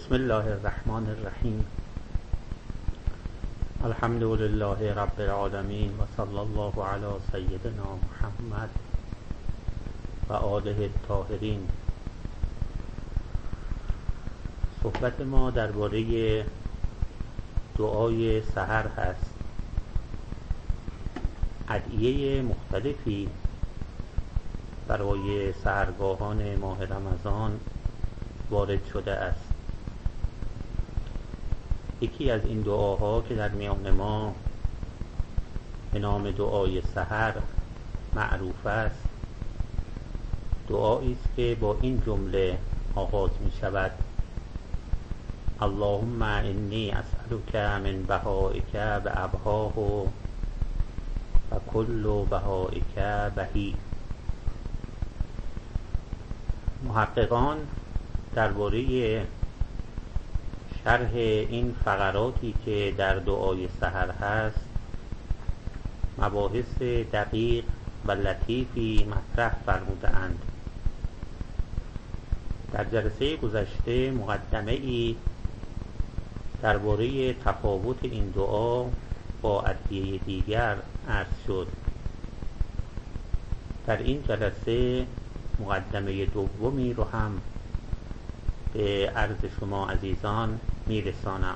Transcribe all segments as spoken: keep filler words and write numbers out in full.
بسم الله الرحمن الرحیم. الحمد لله رب العالمین و صلی الله علی سیدنا محمد و آله الطاهرین. صحبت ما درباره دعای سحر هست. ادعیه مختلفی برای سحرگاهان ماه رمضان وارد شده است. یکی از این دعاها که در میان ما به نام دعای سحر معروف است، دعایی است که با این جمله آغاز می شود: اللهم انی اسألک من بهائک بأبهاه و کل بهائک بهی. محققان درباره شرح این فقراتی که در دعای سحر هست مباحث دقیق و لطیفی مطرح فرموده اند. در جلسه گذشته مقدمه ای درباره تفاوت این دعا با ادعیه دیگر عرض شد. در این جلسه مقدمه دومی رو هم به عرض شما عزیزان میرسانم.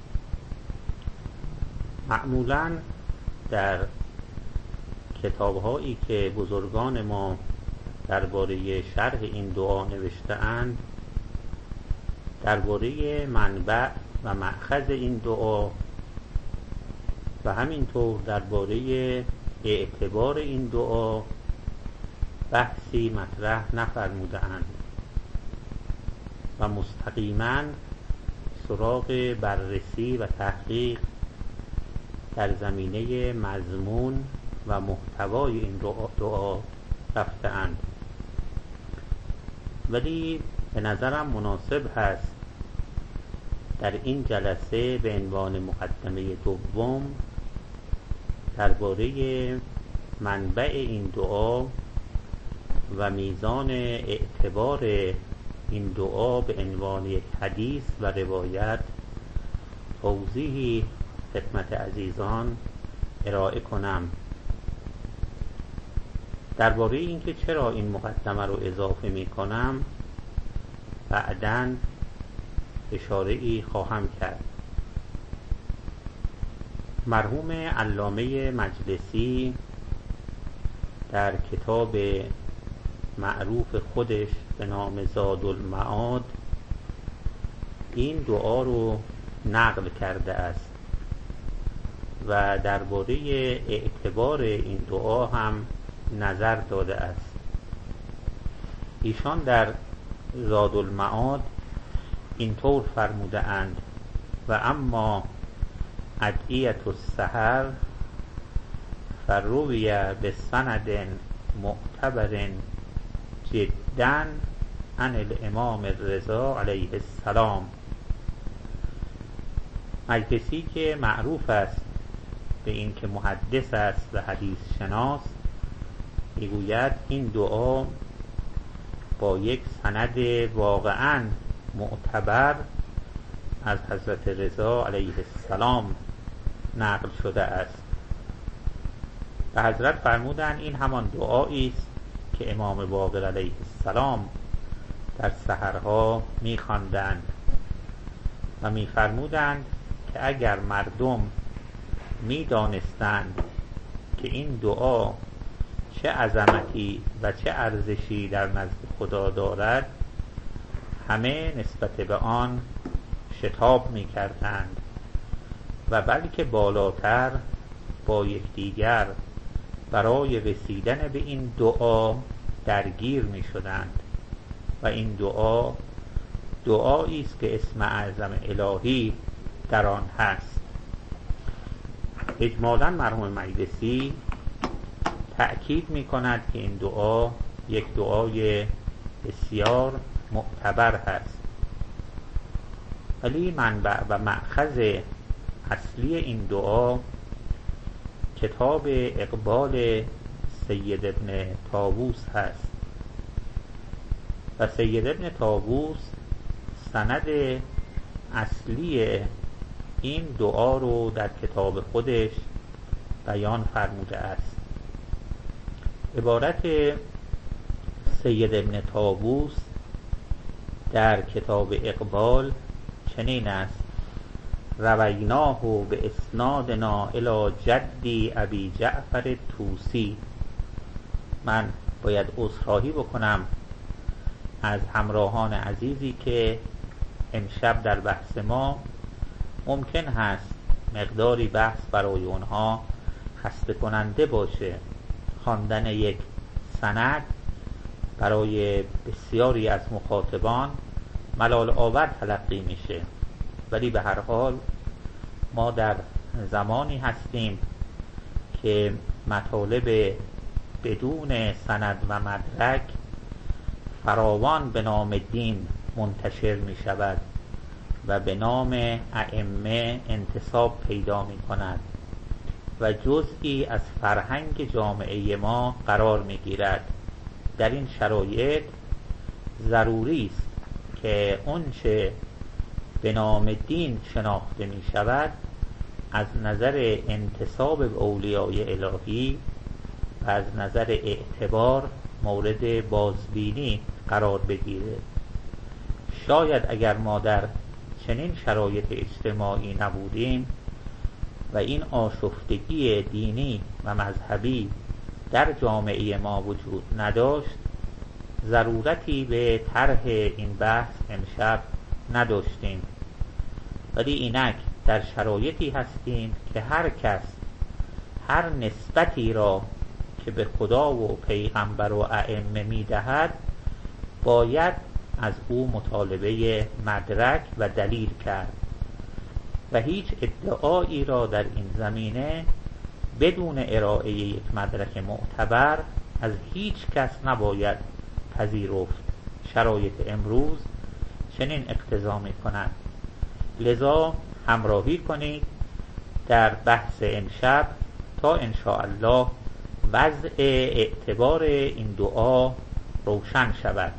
معمولاً در کتاب‌هایی که بزرگان ما درباره شرح این دعا نوشته اند، درباره منبع و مأخذ این دعا و همینطور درباره اعتبار این دعا بحثی مطرح نفرموده اند و مستقیما سراغ بررسی و تحقیق در زمینه مضمون و محتوای این دعا رفته اند. ولی به نظرم مناسب هست در این جلسه به عنوان مقدمه دوم درباره منبع این دعا و میزان اعتبار این دعا به عنوان یک حدیث و روایت توضیحی خدمت عزیزان ارائه کنم. درباره اینکه چرا این مقدمه رو اضافه می کنم بعداً اشاره‌ای خواهم کرد. مرحوم علامه مجلسی در کتاب معروف خودش به نام زادالمعاد این دعا رو نقل کرده است و درباره اعتبار این دعا هم نظر داده است. ایشان در زادالمعاد اینطور فرموده اند: و اما ادعیة السحر فروی به سند معتبر جدا عن الامام الرضا علیه السلام. مجلسی که معروف است به این که محدث است و حدیث شناس میگوید این دعا با یک سند واقعا معتبر از حضرت رضا علیه السلام نقل شده است. و حضرت فرمودند این همان دعایی است که امام باقر علیه السلام در سحرها می‌خواندند و می‌فرمودند که اگر مردم می‌دانستند که این دعا چه عظمتی و چه ارزشی در نزد خدا دارد، همه نسبت به آن شتاب می‌کردند و بلکه بالاتر با یکدیگر برای رسیدن به این دعا درگیر می‌شدند. و این دعا دعایی است که اسم اعظم الهی در آن هست. اجمالاً مرحوم مجلسی تأکید می‌کند که این دعا یک دعای بسیار معتبر هست. ولی منبع و مأخذ اصلی این دعا کتاب اقبال سید ابن طاووس هست و سید ابن طاووس سند اصلی این دعا رو در کتاب خودش بیان فرموده است. عبارت سید ابن طاووس در کتاب اقبال چنین است: رویناه به اسنادنا الی جدی ابی جعفر طوسی. من باید عذرخواهی بکنم از همراهان عزیزی که امشب در بحث ما ممکن هست مقداری بحث برای اونها خسته کننده باشه. خواندن یک سند برای بسیاری از مخاطبان ملال آور تلقی میشه، ولی به هر حال ما در زمانی هستیم که مطالب بدون سند و مدرک فراوان به نام دین منتشر می شود و به نام ائمه انتساب پیدا می کند و جزئی از فرهنگ جامعه ما قرار می گیرد. در این شرایط ضروری است که اونچه به نام دین شناخته می شود از نظر انتساب به اولیای الهی و از نظر اعتبار مورد بازبینی قرار بگیره. شاید اگر ما در چنین شرایط اجتماعی نبودیم و این آشفتگی دینی و مذهبی در جامعه ما وجود نداشت، ضرورتی به طرح این بحث امشب نداشتیم. ولی اینک در شرایطی هستیم که هر کس هر نسبتی را که به خدا و پیغمبر و ائمه میدهد باید از او مطالبه مدرک و دلیل کرد و هیچ ادعایی را در این زمینه بدون ارائه یک مدرک معتبر از هیچ کس نباید پذیرفت. شرایط امروز چنین اقتضا می کند. لذا همراهی کنید در بحث امشب تا انشاءالله وضع اعتبار این دعا روشن شود.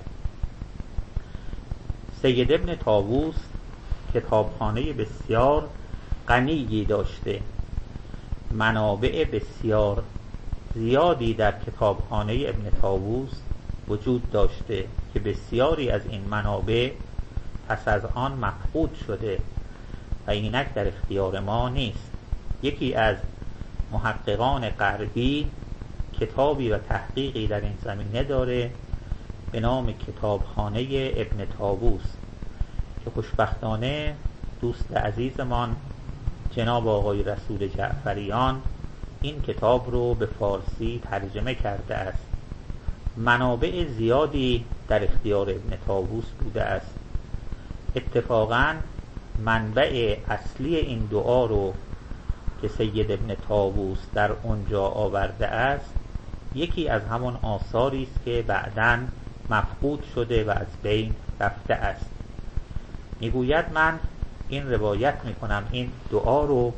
سید ابن طاووس کتابخانه بسیار غنی داشته، منابع بسیار زیادی در کتابخانه ابن طاووس وجود داشته که بسیاری از این منابع پس از آن مفقود شده و اینک در اختیار ما نیست. یکی از محققان غربی کتابی و تحقیقی در این زمینه داره به نام کتابخانه ابن طاووس که خوشبختانه دوست عزیزمان جناب آقای رسول جعفریان این کتاب رو به فارسی ترجمه کرده است. منابع زیادی در اختیار ابن طاووس بوده است. اتفاقاً منبع اصلی این دعا رو که سید ابن طاووس در اونجا آورده است یکی از همون آثاری است که بعداً مفقود شده و از بین رفته است. میگوید من این روایت میکنم این دعا رو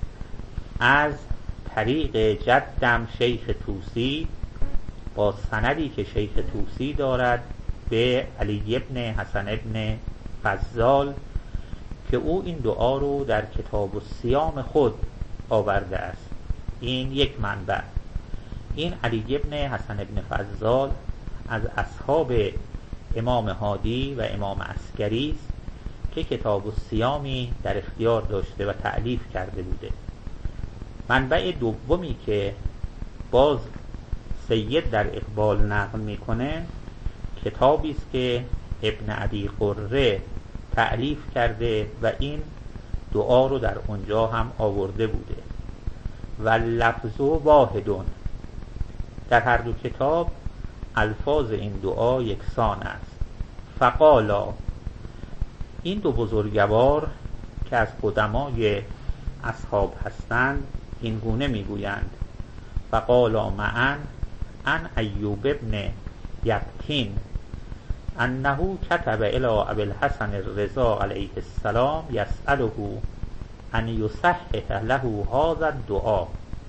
از طریق جدم شیخ طوسی با سندی که شیخ طوسی دارد به علی ابن حسن ابن فضال که او این دعا رو در کتاب الصیام خود آورده است. این یک منبع. این علی ابن حسن ابن فضال از اصحاب امام هادی و امام عسکری است که کتاب الصیامی در اختیار داشته و تألیف کرده بوده. منبع دومی که باز سید در اقبال نقل میکنه کتابی است که ابن ابی قره تألیف کرده و این دعا رو در اونجا هم آورده بوده و لفظ واحدون. در هر دو کتاب الفاظ این دعا یکسان است. فقالا، این دو بزرگوار که از قدمای اصحاب هستند این گونه میگویند: فقالا معن ان ایوب ابن یقطین انه کتب الی ابی الحسن الرضا علیه السلام یسأله ان یصحح له هذا الدعاء.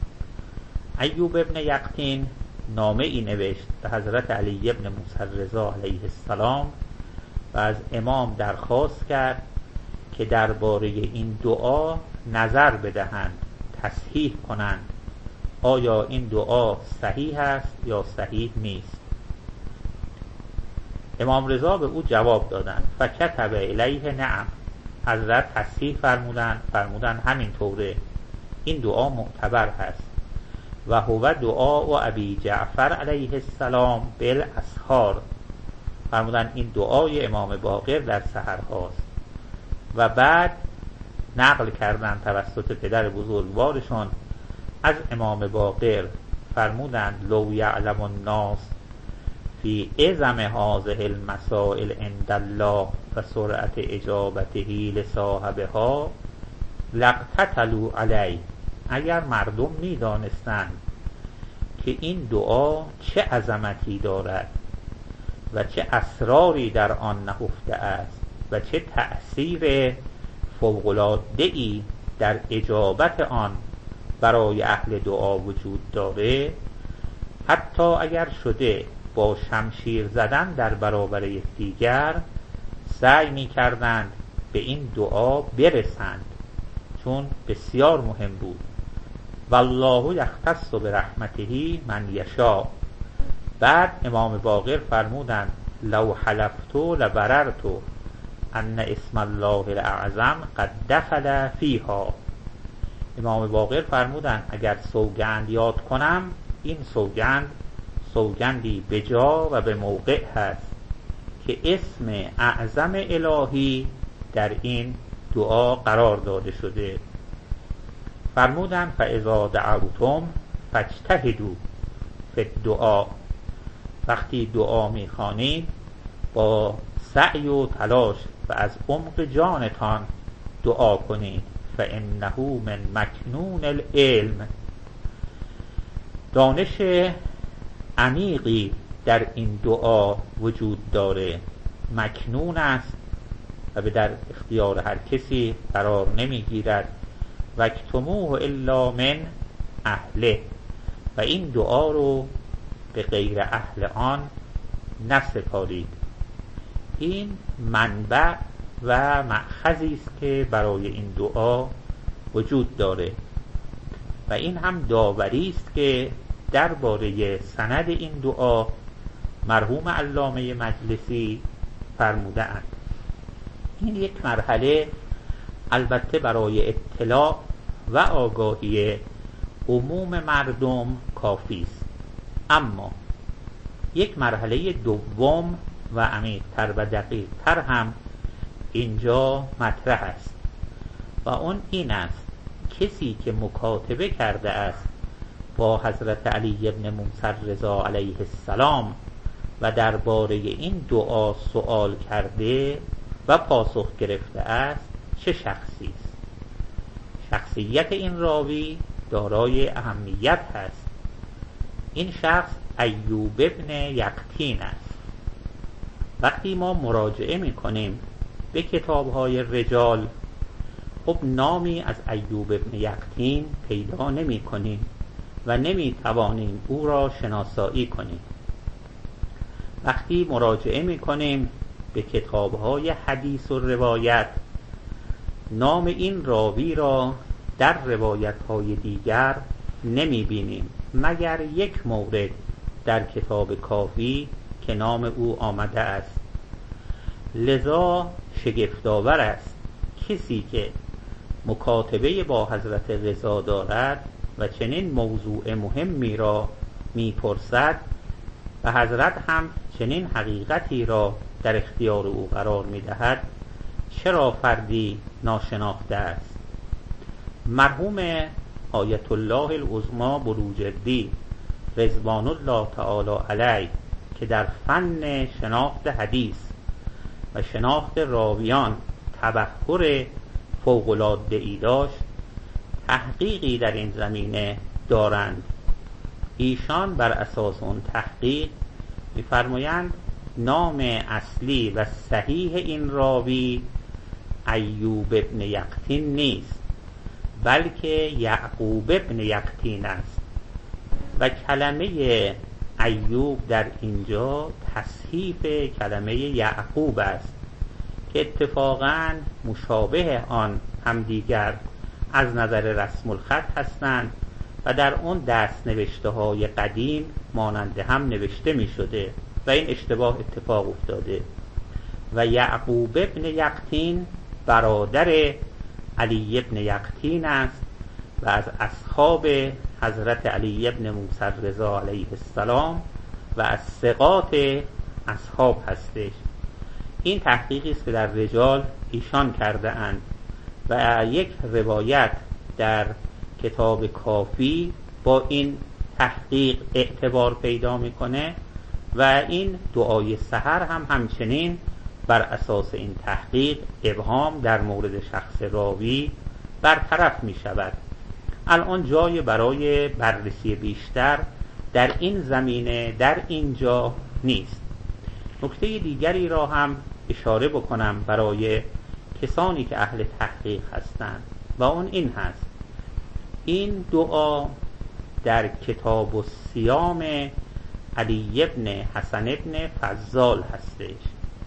ایوب ابن یقطین نامه ای نوشت به حضرت علی ابن موسی الرضا علیه السلام و از امام درخواست کرد که درباره این دعا نظر بدهند، تصحیح کنند آیا این دعا صحیح است یا صحیح نیست. امام رضا به او جواب دادند فکتب الیه نعم، حضرت تصحیح فرمودند فرمودند همین طوره، این دعا معتبر هست و هو دعا و ابی جعفر علیه السلام بالاسحار، فرمودند این دعای امام باقر در سحر هاست. و بعد نقل کردند توسط پدر بزرگوارشون از امام باقر، فرمودند لو یعلم الناس فی اعظم هذه المسائل عند الله و سرعت اجابته لصاحبها لاقتتلوا علیه، اگر مردم می دانستند که این دعا چه عظمتی دارد و چه اسراری در آن نهفته است و چه تأثیر فوق‌العاده‌ای در اجابت آن برای اهل دعا وجود داره، حتی اگر شده با شمشیر زدن در برابر یکدیگر سعی می کردند به این دعا برسند، چون بسیار مهم بود. والله یختص برحمته من یشاء. بعد امام باقر فرمودند لو حلفت لبررت ان اسم الله الاعظم قد دخل فیها. امام باقر فرمودند اگر سوگند یاد کنم، این سوگند سوگندی به جا و به موقع هست که اسم اعظم الهی در این دعا قرار داده شده. فرمودند فاذا دعوتم فاجتهدوا فی الدعاء، وقتی دعا میخوانید با سعی و تلاش و از عمق جانتان دعا کنید. فانه من مکنون العلم، دانش عمیقی در این دعا وجود داره، مکنون است و به در اختیار هر کسی قرار نمیگیرد. وکتموه الا من اهله، و این دعا رو به غیر اهل آن نسپارید. این منبع و مأخذی است که برای این دعا وجود داره و این هم داوری است که درباره سند این دعا مرحوم علامه مجلسی فرموده اند. این یک مرحله البته برای اطلاع و آگاهی عموم مردم کافی است، اما یک مرحله دوم و عمیق‌تر و دقیق‌تر هم اینجا مطرح است و اون این است کسی که مکاتبه کرده است با حضرت علی ابن موسی رضا علیه السلام و درباره این دعا سوال کرده و پاسخ گرفته است چه شخصی است. شخصیت این راوی دارای اهمیت هست. این شخص ایوب ابن یقطین است. وقتی ما مراجعه میکنیم به کتاب‌های رجال، خب نامی از ایوب ابن یقطین پیدا نمی کنیم و نمی توانیم او را شناسایی کنیم. وقتی مراجعه می کنیم به کتاب‌های حدیث و روایت، نام این راوی را در روایت‌های دیگر نمی بینیم مگر یک مورد در کتاب کافی که نام او آمده است. لذا شگفت‌آور است کسی که مکاتبه با حضرت رضا دارد و چنین موضوع مهمی را میپرسد و حضرت هم چنین حقیقتی را در اختیار او قرار میدهد، چرا فردی ناشناخته است. مرحوم آیت الله العظمی بروجردی رضوان الله تعالی علیه که در فن شناخت حدیث و شناخت راویان تبحر فوق‌العاده‌ای داشت، تحقیقی در این زمینه دارند. ایشان بر اساس اون تحقیق می‌فرمایند نام اصلی و صحیح این راوی ایوب ابن یقطین نیست، بلکه یعقوب ابن یقطین است و کلمه ایوب در اینجا تصحیف کلمه یعقوب است که اتفاقاً مشابه آن هم دیگر از نظر رسم الخط هستند و در اون دست نوشته های قدیم مانند هم نوشته می شده و این اشتباه اتفاق افتاده. و یعقوب ابن یقطین برادر علی ابن یقطین است و از اصحاب حضرت علی ابن موسی رضا علیه السلام و از ثقات اصحاب هستش. این تحقیقی است که در رجال ایشان کرده اند و یک روایت در کتاب کافی با این تحقیق اعتبار پیدا میکنه و این دعای سحر هم همچنین بر اساس این تحقیق ابهام در مورد شخص راوی برطرف می شود. الان جای برای بررسی بیشتر در این زمینه در اینجا نیست. نکته دیگری را هم اشاره بکنم برای کسانی که اهل تحقیق هستند و اون این هست: این دعا در کتاب الصیام علی ابن حسن ابن فضال هستش.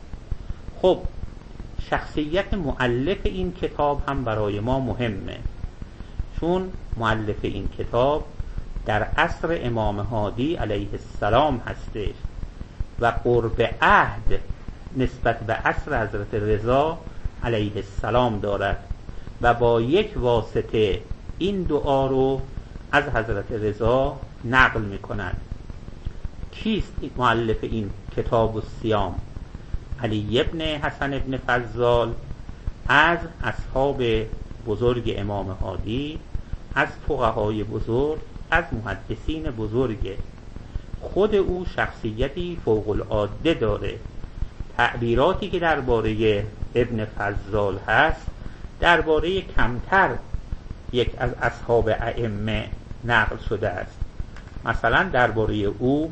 خب شخصیت مؤلف این کتاب هم برای ما مهمه، چون مؤلف این کتاب در عصر امام هادی علیه السلام هستش و قرب عهد نسبت به عصر حضرت رضا علیه السلام دارد و با یک واسطه این دعا رو از حضرت رضا نقل می کند. کیست مؤلف این کتاب الصیام؟ علی ابن حسن ابن فضال از اصحاب بزرگ امام هادی، از فقهای بزرگ، از محدثین بزرگ. خود او شخصیتی فوق العاده داره. تعبیراتی که درباره ابن فضال هست درباره کمتر یک از اصحاب ائمه نقل شده است. مثلا درباره او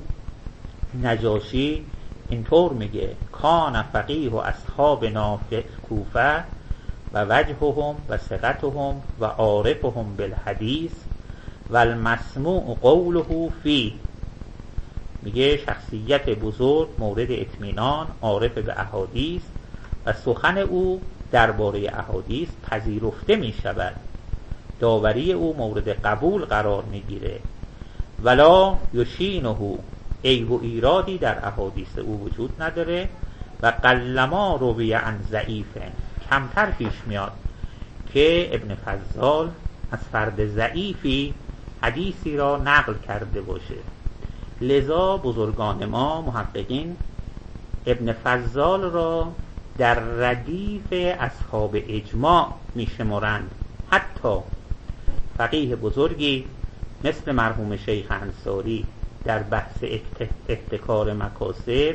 نجاشی اینطور میگه: کان فقیه و اصحابنا فی کوفه و وجههم و ثقتهم و عارفهم بالحدیث و المسموع قوله فی. میگه شخصیت بزرگ مورد اطمینان، عارف به احادیث و سخن او درباره احادیث پذیرفته می شود. داوری او مورد قبول قرار میگیره. ولا یشینه، عیب و ایرادی در احادیث او وجود نداره. و قلما روی عن ضعیفه، کمتر پیش میاد که ابن فضال از فرد ضعیفی حدیثی را نقل کرده باشه. لذا بزرگان ما محققین ابن فضال را در ردیف اصحاب اجماع میشمارند. حتی فقیه بزرگی مثل مرحوم شیخ انصاری در بحث احتکار مکاسب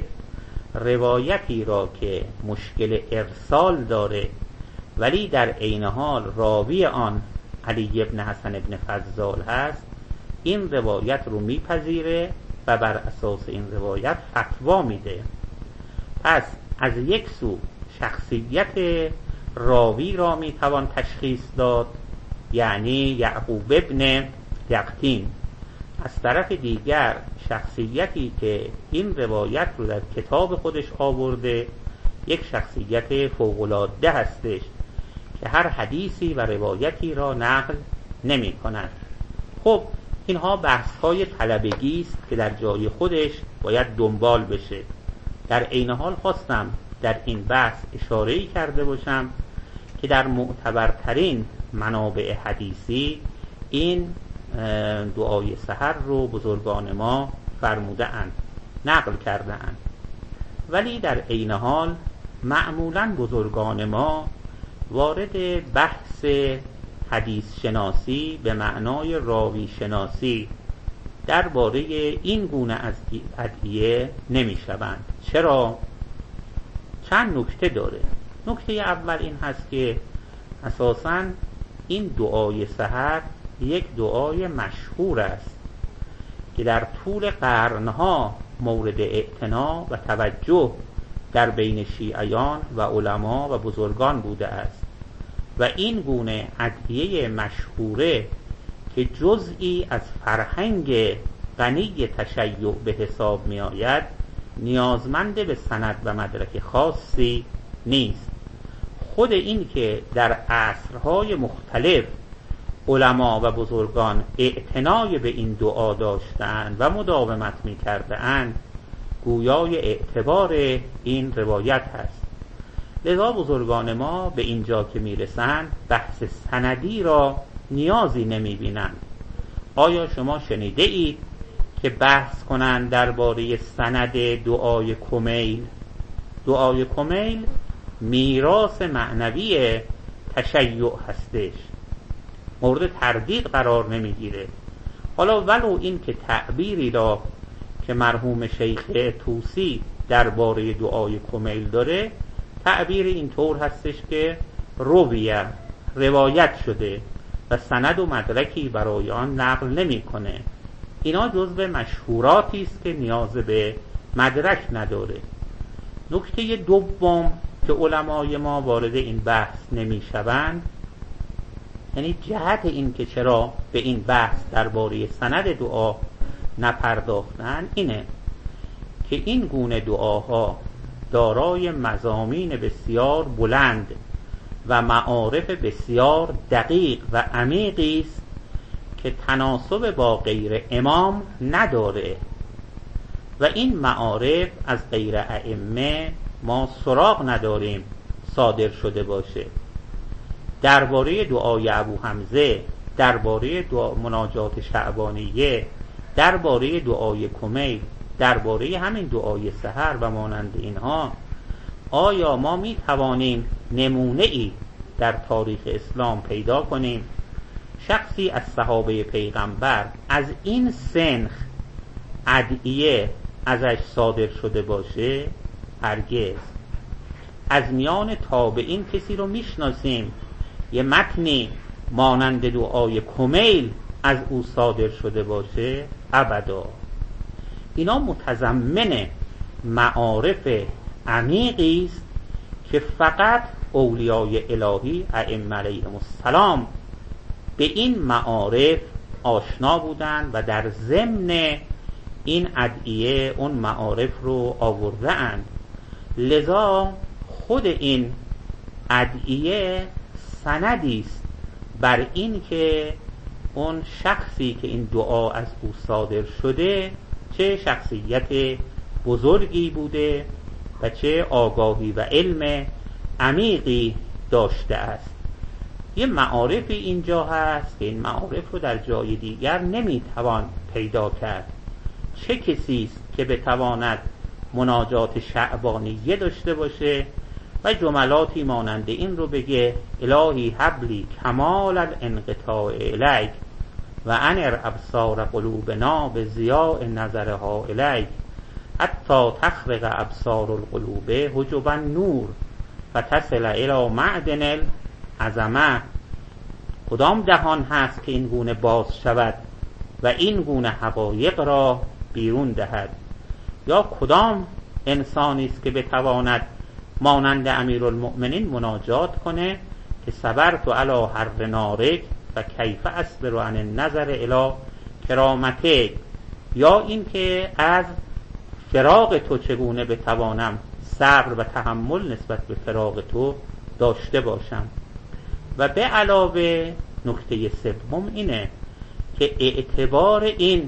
روایتی را که مشکل ارسال داره ولی در عین حال راوی آن علی ابن حسن ابن فضال هست، این روایت رو میپذیره و بر اساس این روایت فتوا میده. پس از یک سو شخصیت راوی را میتوان تشخیص داد، یعنی یعقوب ابن یقطین. از طرف دیگر شخصیتی که این روایت رو در کتاب خودش آورده یک شخصیت فوق‌العاده هستش که هر حدیثی و روایتی را نقل نمی کند. خب اینها بحث های طلبگی است که در جای خودش باید دنبال بشه. در عین حال خواستم در این بحث اشاره‌ای کرده باشم که در معتبرترین منابع حدیثی این دعای سحر رو بزرگان ما فرموده اند، نقل کرده اند. ولی در عین حال معمولاً بزرگان ما وارد بحث حدیث شناسی به معنای راوی شناسی درباره این گونه از ادعیه نمی شوند. چرا؟ چند نکته داره. نکته اول این هست که اساساً این دعای سحر یک دعای مشهور است که در طول قرنها مورد اعتنا و توجه در بین شیعیان و علما و بزرگان بوده است و این گونه ادعیه مشهوره که جزئی از فرهنگ غنی تشیع به حساب می آید نیازمند به سند و مدرک خاصی نیست. خود این که در عصرهای مختلف علما و بزرگان اعتنای به این دعا داشتند و مداومت می‌کردند گویای اعتبار این روایت هست. لذا بزرگان ما به اینجا که میرسند بحث سندی را نیازی نمی‌بینند. آیا شما شنیده اید که بحث کنند درباره سند دعای کمیل؟ دعای کمیل میراث معنوی تشیع هستش، مورد تردید قرار نمیگیره. حالا ولو این که تعبیری را که مرحوم شیخ طوسی درباره دعای کمیل داره، تعبیر این طور هستش که رویه، روایت شده و سند و مدرکی برای آن نقل نمیکنه. اینا جزو مشهوراتی است که نیاز به مدرک نداره. نکته دوم که علمای ما وارد این بحث نمیشوند، یعنی جهت این که چرا به این بحث درباره سند دعا نپرداختن، اینه که این گونه دعاها دارای مضامین بسیار بلند و معارف بسیار دقیق و عمیقی است که تناسب با غیر امام نداره و این معارف از غیر ائمه ما سراغ نداریم صادر شده باشه. درباره دعای ابو حمزه، درباره دعا مناجات شعبانیه، درباره دعای کمیل، درباره همین دعای سحر و مانند اینها، آیا ما می توانیم نمونه ای در تاریخ اسلام پیدا کنیم شخصی از صحابه پیغمبر از این سنخ ادعیه ازش صادر شده باشه؟ هرگز. از میان تابعین کسی رو میشناسیم یه متنی مانند دعای کمیل از او صادر شده باشه؟ ابدا. اینا متضمن معارف عمیقی است که فقط اولیای الهی ائمه علیهم السلام به این معارف آشنا بودند و در ضمن این ادعیه اون معارف رو آورده اند. لذا خود این ادعیه سندی است بر این که اون شخصی که این دعا از او صادر شده چه شخصیت بزرگی بوده و چه آگاهی و علم عمیقی داشته است. یه معارفی اینجا هست که این معارف رو در جای دیگر نمیتوان پیدا کرد. چه کسی است که بتواند مناجات شعبانیه داشته باشه و جملاتی مانند این رو بگه: الهی حبلی کمال الانقطاع الیک و انر ابصار قلوبنا به ضیاء نظرها الیک حتی تخرق ابصار القلوب حجب نور و تصل الی معدن العظمه. کدام دهان هست که این گونه باز شود و این گونه حقایق را بیرون دهد؟ یا کدام انسانی است که بتواند مانند امیرالمؤمنین مناجات کنه که صبرت علی حر نارک و کیف اصبر عن النظر الی کرامتک؟ یا این که از فراق تو چگونه بتوانم صبر و تحمل نسبت به فراق تو داشته باشم؟ و به علاوه نکته سوم اینه که اعتبار این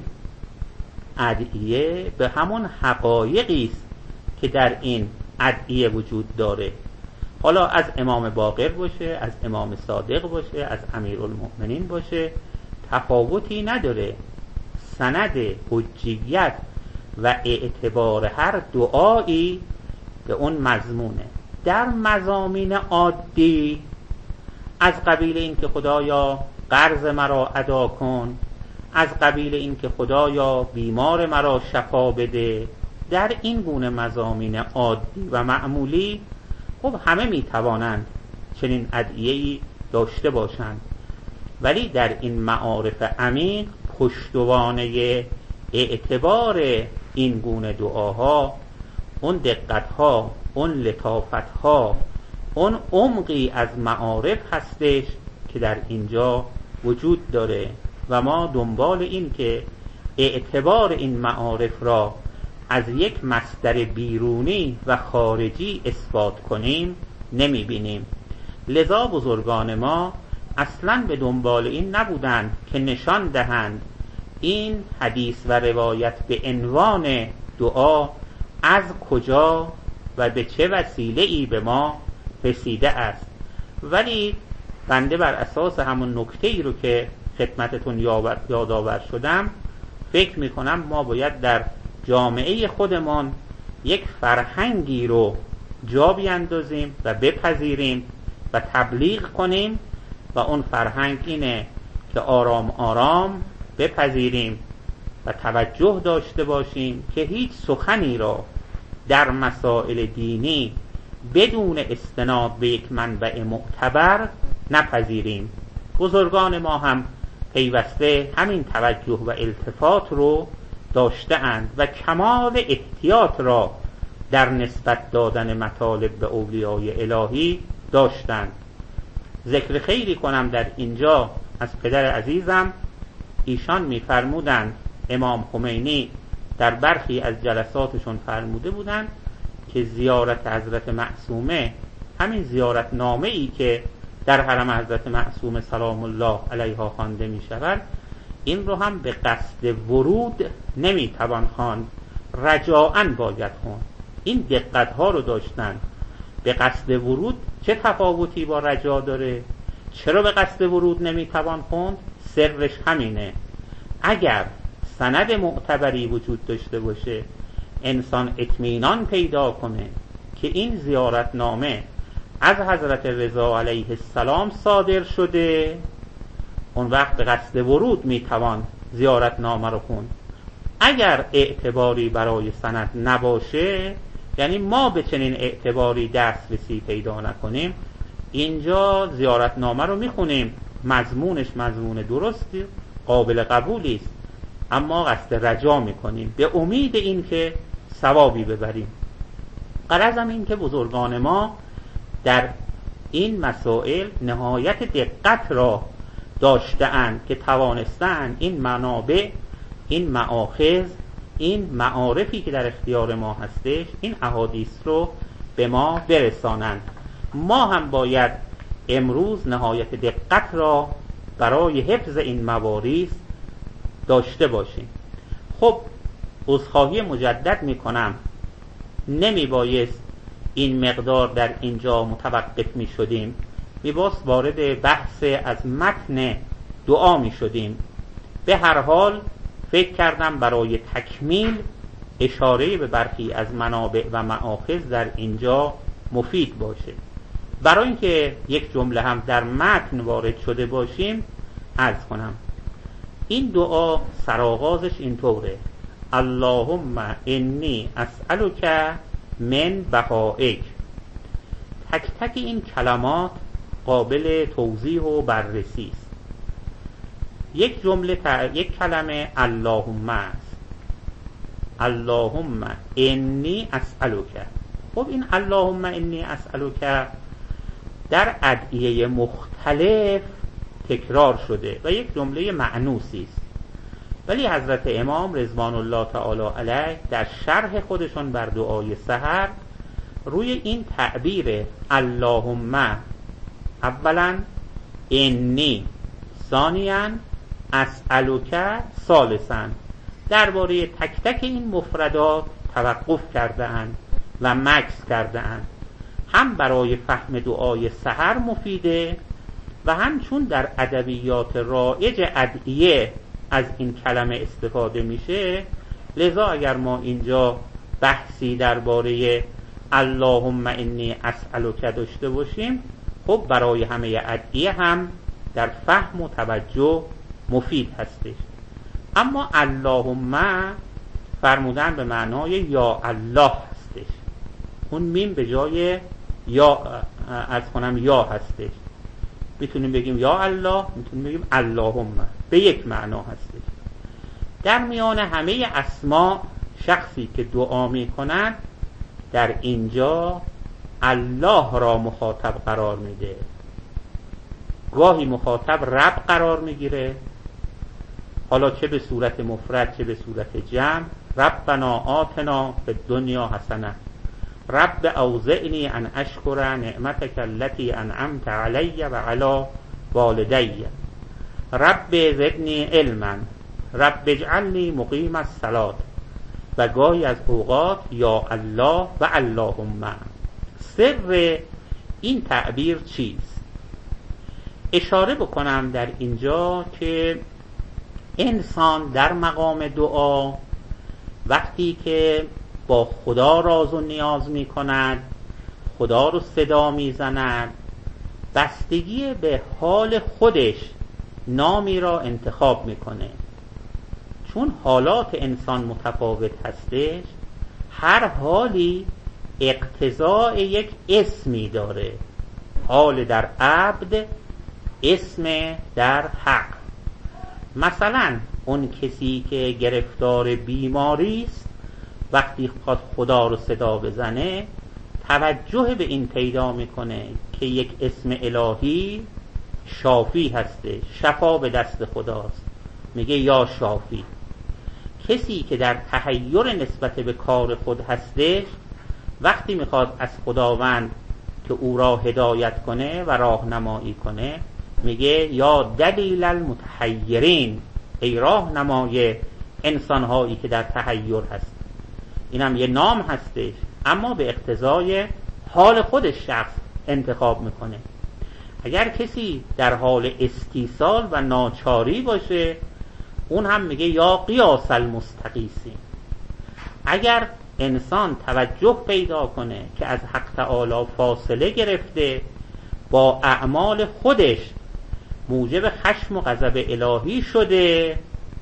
ادعیه به همون حقایقی است که در این ادعیه وجود داره، حالا از امام باقر باشه، از امام صادق باشه، از امیرالمؤمنین باشه، تفاوتی نداره. سند حجیت و اعتبار هر دعایی به اون مضمونه. در مضامین عادی از قبیل این که خدایا قرض مرا ادا کن، از قبیل این که خدایا بیمار مرا شفا بده، در این گونه مضامین عادی و معمولی خب همه میتوانند چنین ادعیه‌ای داشته باشند، ولی در این معارف عمیق پشتوانه اعتبار این گونه دعاها، اون دقتها، اون لطافتها، اون عمقی از معارف هستش که در اینجا وجود داره و ما دنبال این که اعتبار این معارف را از یک مصدر بیرونی و خارجی اثبات کنیم نمی بینیم. لذا بزرگان ما اصلاً به دنبال این نبودند که نشان دهند این حدیث و روایت به عنوان دعا از کجا و به چه وسیله‌ای به ما رسیده است، ولی بنده بر اساس همون نکته‌ای رو که خدمتتون یادآور شدم فکر میکنم ما باید در جامعه خودمان یک فرهنگی رو جا بیندازیم و بپذیریم و تبلیغ کنیم و اون فرهنگ اینه که آرام آرام بپذیریم و توجه داشته باشیم که هیچ سخنی را در مسائل دینی بدون استناد به یک منبع معتبر نپذیریم. بزرگان ما هم پیوسته همین توجه و التفات رو داشته اند و کمال احتیاط را در نسبت دادن مطالب به اولیای الهی داشتند. ذکر خیری کنم در اینجا از پدر عزیزم، ایشان می‌فرمودند امام خمینی در برخی از جلساتشون فرموده بودند که زیارت حضرت معصومه، همین زیارت نامه‌ای که در حرم حضرت معصومه سلام الله علیها خوانده می شود، این رو هم به قصد ورود نمی توان خواند، رجاءً باید خوند. این دقت ها رو داشتن. به قصد ورود چه تفاوتی با رجا داره؟ چرا به قصد ورود نمی توان خوند؟ سرش همینه. اگر سند معتبری وجود داشته باشه، انسان اطمینان پیدا کنه که این زیارت نامه از حضرت رضا علیه السلام صادر شده، اون وقت به قصد ورود میتوان زیارت نامه رو خوند. اگر اعتباری برای سند نباشه، یعنی ما به چنین اعتباری دسترسی پیدا نکنیم، اینجا زیارت نامه رو میخونیم، مضمونش مضمون درستی قابل قبولی است، اما قصد رجا میکنیم به امید این که ثوابی ببریم. غرضم این که بزرگان ما در این مسائل نهایت دقت را داشته‌اند که توانستند این منابع، این مآخذ، این معارفی که در اختیار ما هستش، این احادیث رو به ما برسانند. ما هم باید امروز نهایت دقت را برای حفظ این مواریث داشته باشیم. خب عذرخواهی مجدد میکنم، نمی بایست این مقدار در اینجا متوقف می شدیم، می بایست وارد بحث از متن دعا می شدیم. به هر حال فکر کردم برای تکمیل اشاره به برخی از منابع و مآخذ در اینجا مفید باشه. برای اینکه یک جمله هم در متن وارد شده باشیم عرض کنم. این دعا سرآغازش اینطوره: اللهم انی اسألک من بهائک. تک تک این کلمات قابل توضیح و بررسی است. یک جمله تا... یک کلمه اللهم است. اللهم انی اسألک. خب این اللهم انی اسألک در ادعیه مختلف تکرار شده و یک جمله معنوسی است، ولی حضرت امام رضوان الله تعالی علیه در شرح خودشون بر دعای سحر روی این تعبیر اللهم اولا، انی ثانیاً، اسألک ثالثاً درباره تک تک این مفردات توقف کرده اند و مکث کرده اند. هم برای فهم دعای سحر مفیده و هم چون در ادبیات رایج ادعیه از این کلمه استفاده میشه، لذا اگر ما اینجا بحثی درباره اللهم انی اسألک داشته باشیم، خب برای همه ادعیه هم در فهم و توجه مفید هستش. اما اللهم فرمودن به معنای یا الله هستش، اون میم به جای یا از کنم یا هستش. میتونیم بگیم یا الله، میتونیم بگیم اللهم، به یک معنا هستش. در میان همه اسما شخصی که دعا میکنن در اینجا الله را مخاطب قرار میده، گاهی مخاطب رب قرار میگیره، حالا چه به صورت مفرد چه به صورت جمع. ربنا آتنا فی الدنیا حسنه رب اوزعنی ان اشکر نعمتک التي انعمت علی و علی والدی، رب زدنی علما، رب اجعلنی مقیم الصلاة. و گاهی از اوقات یا الله و اللهم. سر این تعبیر چیست؟ اشاره بکنم در اینجا که انسان در مقام دعا وقتی که با خدا راز و نیاز می کند، خدا رو صدا می زند، بستگی به حال خودش نامی را انتخاب می کنه. چون حالات انسان متفاوت هستش، هر حالی اقتضاء یک اسمی داره. حال در عبد، اسم در حق. مثلا اون کسی که گرفتار بیماری است، وقتی خواهد خدا رو صدا بزنه، توجه به این پیدا میکنه که یک اسم الهی شافی هسته، شفا به دست خداست، میگه یا شافی. کسی که در تحیر نسبت به کار خود هستش، وقتی میخواد از خداوند که او را هدایت کنه و راهنمایی کنه، میگه یا دلیل المتحیرین، ای راهنمای انسانهایی که در تحیر هست. اینم یه نام هستش، اما به اقتضای حال خودش شخص انتخاب میکنه. اگر کسی در حال استیصال و ناچاری باشه، اون هم میگه یا قیاس المستقیسین. اگر انسان توجه پیدا کنه که از حق تعالی فاصله گرفته، با اعمال خودش موجب خشم و غضب الهی شده،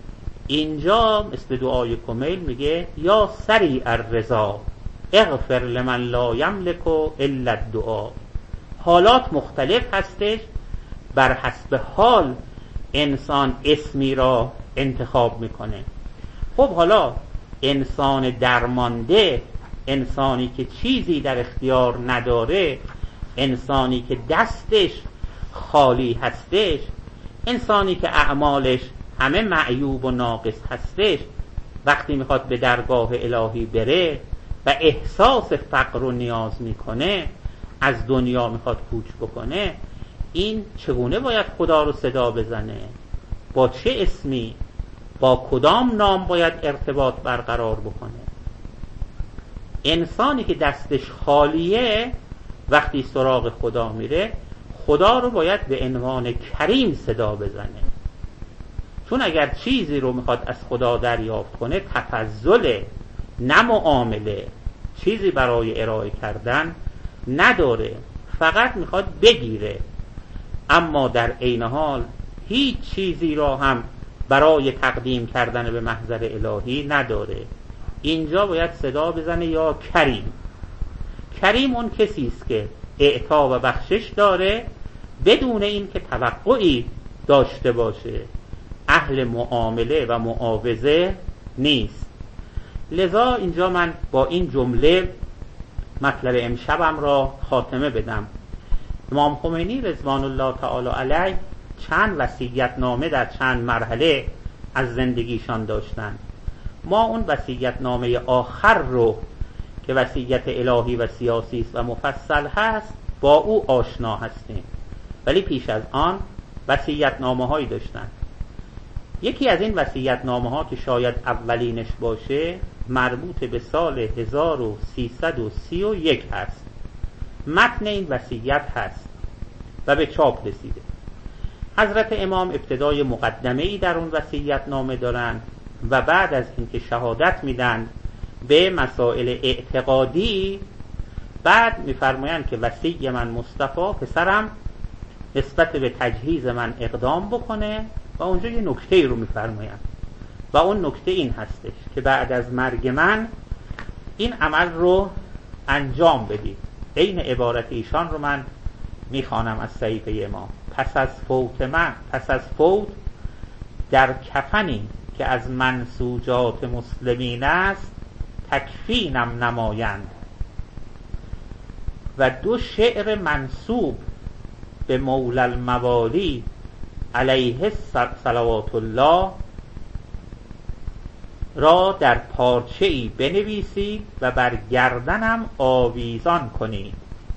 اینجا مثل دعای کمیل میگه یا سریع الرضا اغفر لمن لا یملک الا الدعا. حالات مختلف هستش، بر حسب حال انسان اسمی را انتخاب میکنه. خب حالا انسان درمانده، انسانی که چیزی در اختیار نداره، انسانی که دستش خالی هستش، انسانی که اعمالش همه معیوب و ناقص هستش، وقتی میخواد به درگاه الهی بره و احساس فقر و نیاز میکنه، از دنیا میخواد کوچ بکنه، این چگونه باید خدا رو صدا بزنه؟ با چه اسمی؟ با کدام نام باید ارتباط برقرار بکنه؟ انسانی که دستش خالیه وقتی سراغ خدا میره، خدا رو باید به عنوان کریم صدا بزنه. چون اگر چیزی رو میخواد از خدا دریافت کنه، تفضل نه معامله، چیزی برای ارائه کردن نداره، فقط میخواد بگیره، اما در عین حال هیچ چیزی را هم برای تقدیم کردن به محضر الهی نداره. اینجا باید صدا بزنه یا کریم. کریم اون کسی است که اعطا و بخشش داره بدون این که توقعی داشته باشه، اهل معامله و معاوضه نیست. لذا اینجا من با این جمله مطلب امشبم را خاتمه بدم. امام خمینی رضوان الله تعالی علیه چند وصیت نامه در چند مرحله از زندگیشان داشتند. ما اون وصیت نامه آخر رو که وصیت الهی و سیاسی است و مفصل هست با او آشنا هستیم، ولی پیش از آن وصیت نامه هایی داشتند. یکی از این وصیت نامه ها که شاید اولینش باشه مربوط به سال هزار و سیصد و سی و یک هست. متن این وصیت هست و به چاپ رسیده. حضرت امام ابتدای مقدمه ای در اون وصیت نامه دارن و بعد از اینکه شهادت میدن به مسائل اعتقادی، بعد میفرمایند که وصی من مصطفی پسرم نسبت به تجهیز من اقدام بکنه و اونجا یه نکته رو میفرمایند و اون نکته این هستش که بعد از مرگ من این عمل رو انجام بدید. این عبارت ایشان رو من میخوانم از صحیفه امام. پس از فوت من، پس از فوت در کفنی که از منسوجات مسلمین است تکفینم نمایند و دو شعر منسوب به مولی الموالی علیه صلوات الله را در پارچه‌ای بنویسید و بر گردنم آویزان کنید.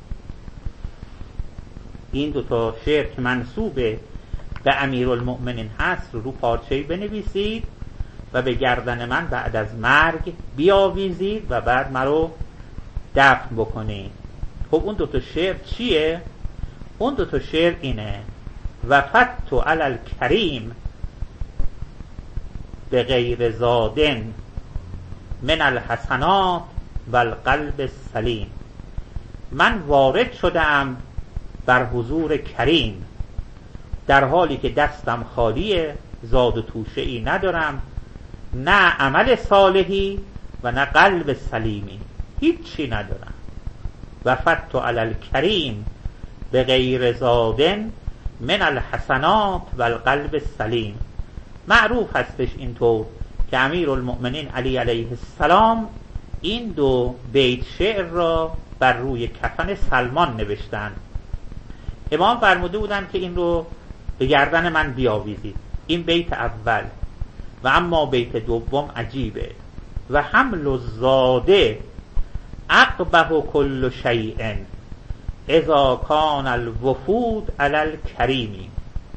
این دو تا شعر که منسوب به امیرالمؤمنین هست رو رو پارچه‌ای بنویسید و به گردن من بعد از مرگ بیاویزید و بعد مرا دفن بکنید. خب اون دو تا شعر چیه؟ اون دو تا شعر اینه: وفدت علی الکریم به غیر زادن من الحسنات و القلب السلیم. من وارد شدم بر حضور کریم در حالی که دستم خالیه، زاد و توشه ای ندارم، نه عمل صالحی و نه قلب سلیمی، هیچی ندارم. وفدت علی الکریم به غیر زادن من الحسنات و القلب السلیم. معروف هستش اینطور که امیرالمؤمنین علی علیه السلام این دو بیت شعر را بر روی کفن سلمان نوشتن. امام فرموده بودن که این رو به گردن من بیاویزید. این بیت اول. و اما بیت دوم عجیبه: و حمل الزاده اقبح کل شیء اذا کان الوفود علی الکریم.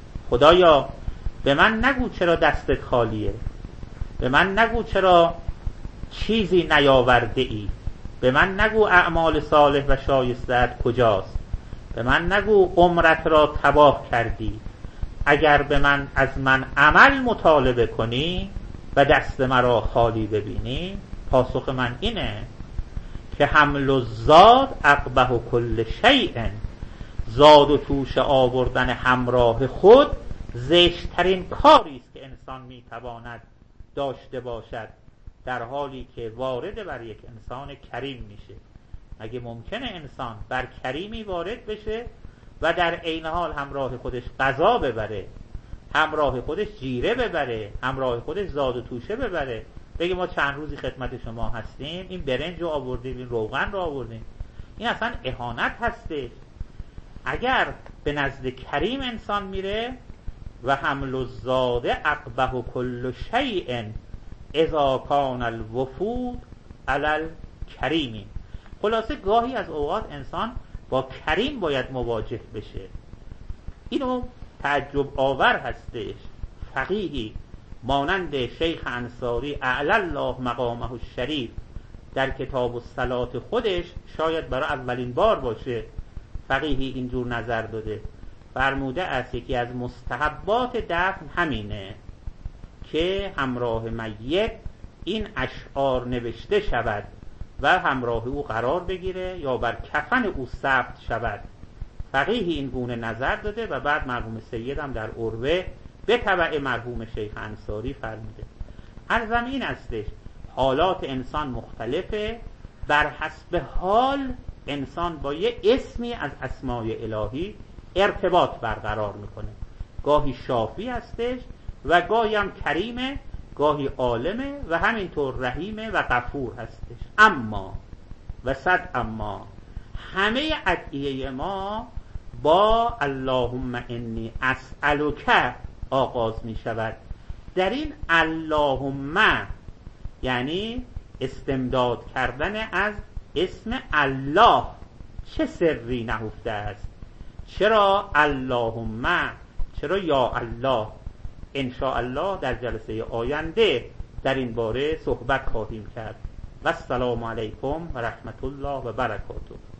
خدایا به من نگو چرا دستت خالیه، به من نگو چرا چیزی نیاورده ای، به من نگو اعمال صالح و شایسته‌ات کجاست، به من نگو عمرت را تباه کردی. اگر به من از من عمل مطالبه کنی و دست مرا خالی ببینی، پاسخ من اینه که حمل الزاد اقبح کل شیء. زاد و توشه آوردن همراه خود زشترین کاری است که انسان میتواند داشته باشد در حالی که وارد بر یک انسان کریم میشه. مگه ممکنه انسان بر کریمی وارد بشه و در عین حال همراه خودش غذا ببره، همراه خودش جیره ببره، همراه خودش زاد و توشه ببره، بگه ما چند روزی خدمت شما هستیم، این برنج رو آوردیم، این روغن رو آوردیم؟ این اصلا اهانت هستش. اگر به نزد کریم انسان میره، و حمل الزاده اقبح کل شیء اذا کان الوفود علی الکریم. خلاصه گاهی از اوقات انسان با کریم باید مواجه بشه. اینو تعجب آور هستش فقیهی مانند شیخ انصاری اعلی الله مقامه الشریف در کتاب الصلات خودش، شاید برای اولین بار باشه فقیهی اینجور نظر داده، فرموده است یکی از مستحبات دفن همینه که همراه میت این اشعار نوشته شود و همراه او قرار بگیره یا بر کفن او ثبت شود. فقیهی این گونه نظر داده و بعد مرحوم سید هم در عروه به تبع مرحوم شیخ انصاری فرموده. هر زمین استش حالات انسان مختلفه، بر حسب حال انسان با یه اسمی از اسمای الهی ارتباط برقرار میکنه. گاهی شافی هستش و گاهی هم کریمه، گاهی عالمه و همینطور رحیمه و غفور هستش. اما و صد اما همه ادعیه ما با اللهم انی اسألک آغاز می شود. در این اللهم یعنی استمداد کردن از اسم الله چه سری نهفته است؟ چرا اللهم؟ چرا یا الله؟ ان شاء الله در جلسه آینده در این باره صحبت خواهیم کرد. و السلام علیکم و رحمت الله و برکاته.